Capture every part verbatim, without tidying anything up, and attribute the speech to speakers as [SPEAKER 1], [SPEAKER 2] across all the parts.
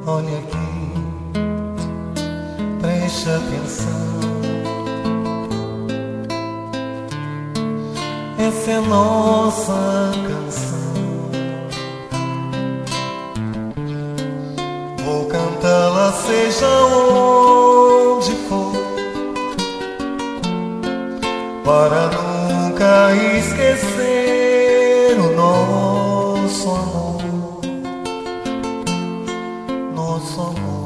[SPEAKER 1] Olha aqui, preste atenção. Essa é nossa canção. Vou cantá-la seja onde for, para nunca esquecer o nosso amor, nosso amor.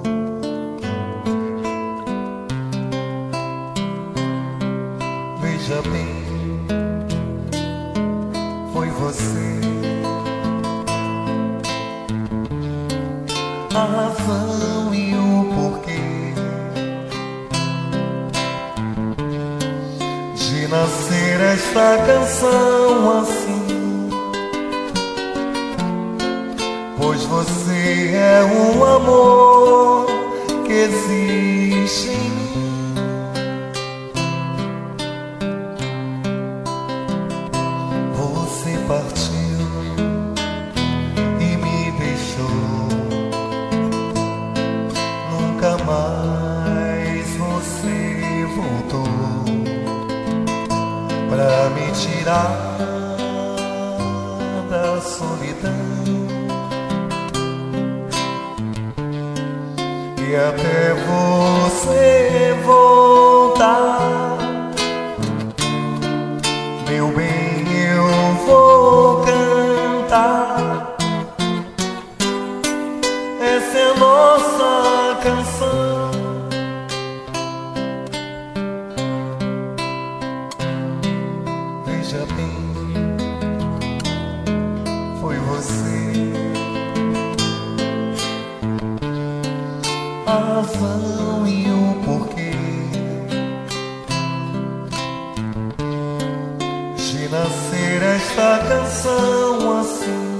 [SPEAKER 1] Veja bem, foi você a razão e o porquê de nascer esta canção assim, pois você é um amor que existe em mim. Você partiu e me deixou, nunca mais você voltou pra me tirar da solidão. E até você voltar, meu bem, eu vou cantar. Essa é a nossa canção. Veja bem, foi você a razão e o porquê de nascer esta canção assim,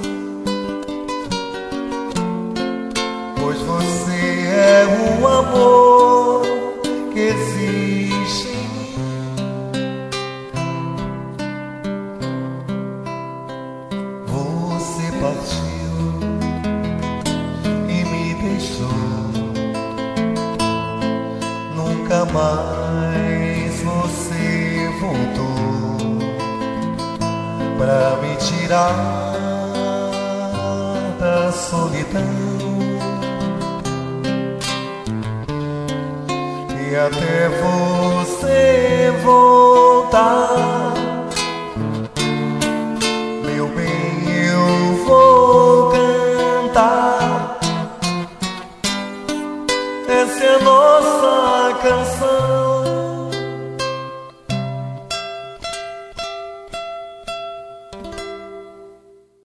[SPEAKER 1] pois você é um amor que existe em mim. Você partiu e me deixou, nunca mais você voltou pra me tirar da solidão. E até você voltar,